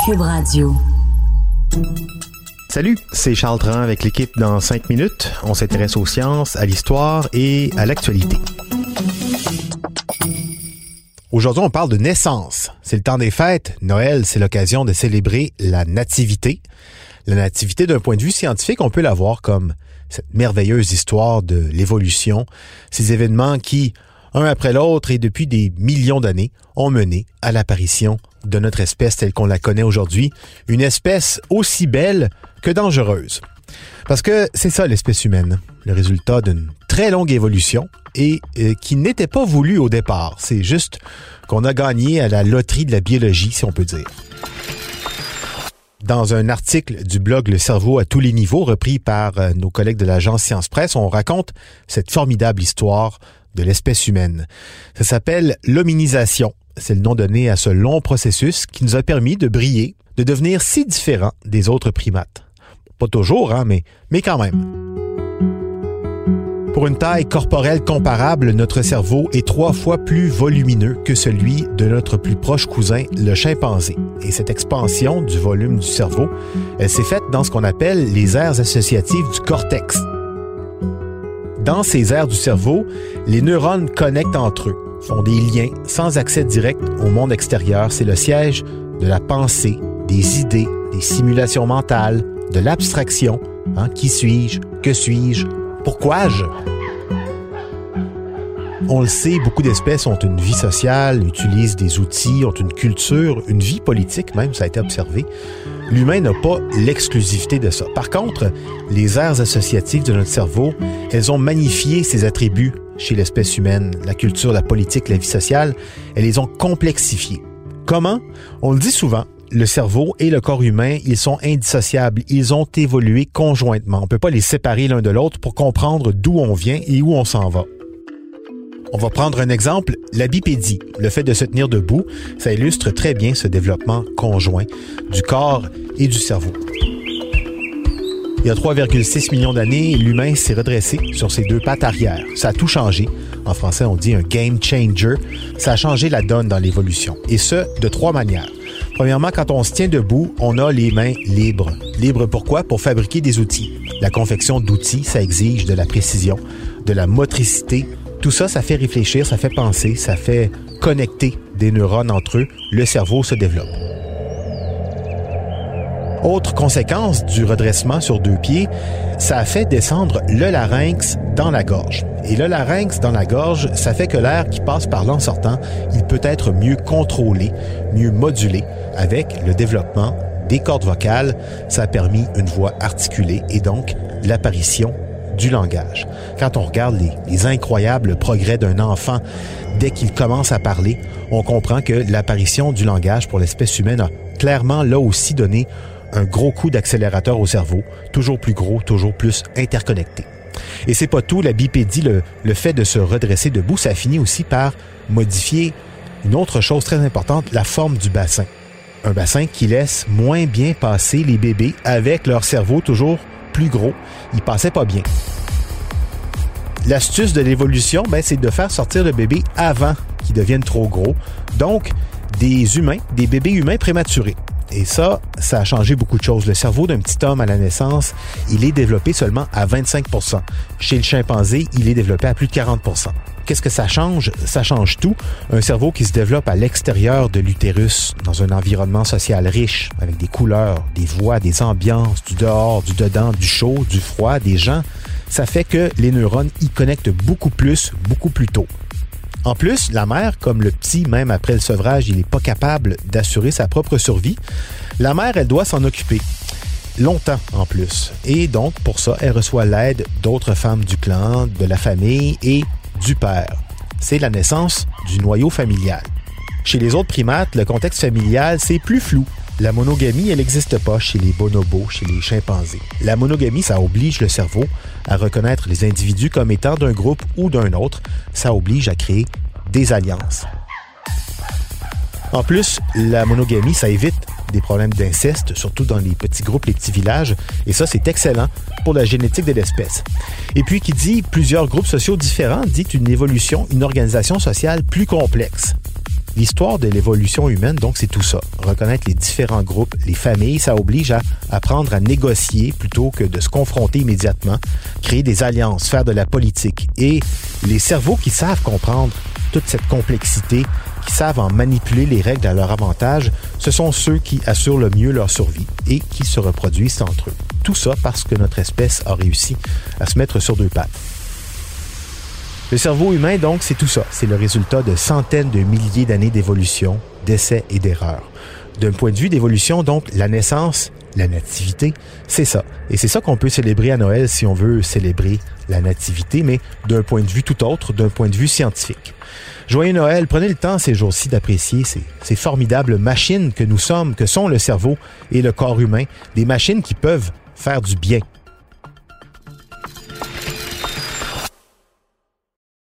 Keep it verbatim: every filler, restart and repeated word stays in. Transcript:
Cube Radio. Salut, c'est Charles Tran avec l'équipe dans cinq minutes. On s'intéresse aux sciences, à l'histoire et à l'actualité. Aujourd'hui, on parle de naissance. C'est le temps des fêtes. Noël, c'est l'occasion de célébrer la nativité. La nativité, d'un point de vue scientifique, on peut la voir comme cette merveilleuse histoire de l'évolution. Ces événements qui, un après l'autre et depuis des millions d'années, ont mené à l'apparition de notre espèce telle qu'on la connaît aujourd'hui. Une espèce aussi belle que dangereuse. Parce que c'est ça l'espèce humaine, le résultat d'une très longue évolution et euh, qui n'était pas voulue au départ. C'est juste qu'on a gagné à la loterie de la biologie, si on peut dire. Dans un article du blog Le cerveau à tous les niveaux, repris par euh, nos collègues de l'agence Science Presse, on raconte cette formidable histoire de l'espèce humaine. Ça s'appelle l'hominisation. C'est le nom donné à ce long processus qui nous a permis de briller, de devenir si différents des autres primates. Pas toujours, hein, mais, mais quand même. Pour une taille corporelle comparable, notre cerveau est trois fois plus volumineux que celui de notre plus proche cousin, le chimpanzé. Et cette expansion du volume du cerveau, elle s'est faite dans ce qu'on appelle les aires associatives du cortex. Dans ces aires du cerveau, les neurones connectent entre eux, font des liens sans accès direct au monde extérieur. C'est le siège de la pensée, des idées, des simulations mentales, de l'abstraction. Hein? Qui suis-je? Que suis-je? Pourquoi-je? On le sait, beaucoup d'espèces ont une vie sociale, utilisent des outils, ont une culture, une vie politique même, ça a été observé. L'humain n'a pas l'exclusivité de ça. Par contre, les aires associatives de notre cerveau, elles ont magnifié ces attributs chez l'espèce humaine. La culture, la politique, la vie sociale, elles les ont complexifiés. Comment? On le dit souvent, le cerveau et le corps humain, ils sont indissociables. Ils ont évolué conjointement. On ne peut pas les séparer l'un de l'autre pour comprendre d'où on vient et où on s'en va. On va prendre un exemple, la bipédie. Le fait de se tenir debout, ça illustre très bien ce développement conjoint du corps et du cerveau. Il y a trois virgule six millions d'années, l'humain s'est redressé sur ses deux pattes arrière. Ça a tout changé. En français, on dit un game changer. Ça a changé la donne dans l'évolution. Et ce, de trois manières. Premièrement, quand on se tient debout, on a les mains libres. Libres pourquoi? Pour fabriquer des outils. La confection d'outils, ça exige de la précision, de la motricité. Tout ça, ça fait réfléchir, ça fait penser, ça fait connecter des neurones entre eux. Le cerveau se développe. Autre conséquence du redressement sur deux pieds, ça a fait descendre le larynx dans la gorge. Et le larynx dans la gorge, ça fait que l'air qui passe par là en sortant, il peut être mieux contrôlé, mieux modulé avec le développement des cordes vocales. Ça a permis une voix articulée et donc l'apparition du langage. Quand on regarde les, les incroyables progrès d'un enfant dès qu'il commence à parler, on comprend que l'apparition du langage pour l'espèce humaine a clairement là aussi donné un gros coup d'accélérateur au cerveau, toujours plus gros, toujours plus interconnecté. Et c'est pas tout, la bipédie, le, le fait de se redresser debout, ça finit aussi par modifier une autre chose très importante, la forme du bassin. Un bassin qui laisse moins bien passer les bébés avec leur cerveau toujours plus gros. Ils passaient pas bien. L'astuce de l'évolution, ben, c'est de faire sortir le bébé avant qu'il devienne trop gros. Donc, des humains, des bébés humains prématurés. Et ça, ça a changé beaucoup de choses. Le cerveau d'un petit homme à la naissance, il est développé seulement à vingt-cinq pour cent. Chez le chimpanzé, il est développé à plus de quarante pour cent. Qu'est-ce que ça change? Ça change tout. Un cerveau qui se développe à l'extérieur de l'utérus, dans un environnement social riche, avec des couleurs, des voix, des ambiances, du dehors, du dedans, du chaud, du froid, des gens, ça fait que les neurones y connectent beaucoup plus, beaucoup plus tôt. En plus, la mère, comme le petit, même après le sevrage, il n'est pas capable d'assurer sa propre survie. La mère, elle doit s'en occuper. Longtemps en plus. Et donc, pour ça, elle reçoit l'aide d'autres femmes du clan, de la famille et du père. C'est la naissance du noyau familial. Chez les autres primates, le contexte familial, c'est plus flou. La monogamie, elle n'existe pas chez les bonobos, chez les chimpanzés. La monogamie, ça oblige le cerveau à reconnaître les individus comme étant d'un groupe ou d'un autre. Ça oblige à créer des alliances. En plus, la monogamie, ça évite des problèmes d'inceste, surtout dans les petits groupes, les petits villages. Et ça, c'est excellent pour la génétique de l'espèce. Et puis, qui dit plusieurs groupes sociaux différents, dit une évolution, une organisation sociale plus complexe. L'histoire de l'évolution humaine, donc, c'est tout ça. Reconnaître les différents groupes, les familles, ça oblige à apprendre à négocier plutôt que de se confronter immédiatement, créer des alliances, faire de la politique. Et les cerveaux qui savent comprendre toute cette complexité, qui savent en manipuler les règles à leur avantage, ce sont ceux qui assurent le mieux leur survie et qui se reproduisent entre eux. Tout ça parce que notre espèce a réussi à se mettre sur deux pattes. Le cerveau humain, donc, c'est tout ça. C'est le résultat de centaines de milliers d'années d'évolution, d'essais et d'erreurs. D'un point de vue d'évolution, donc, la naissance, la nativité, c'est ça. Et c'est ça qu'on peut célébrer à Noël si on veut célébrer la nativité, mais d'un point de vue tout autre, d'un point de vue scientifique. Joyeux Noël, prenez le temps ces jours-ci d'apprécier ces, ces formidables machines que nous sommes, que sont le cerveau et le corps humain, des machines qui peuvent faire du bien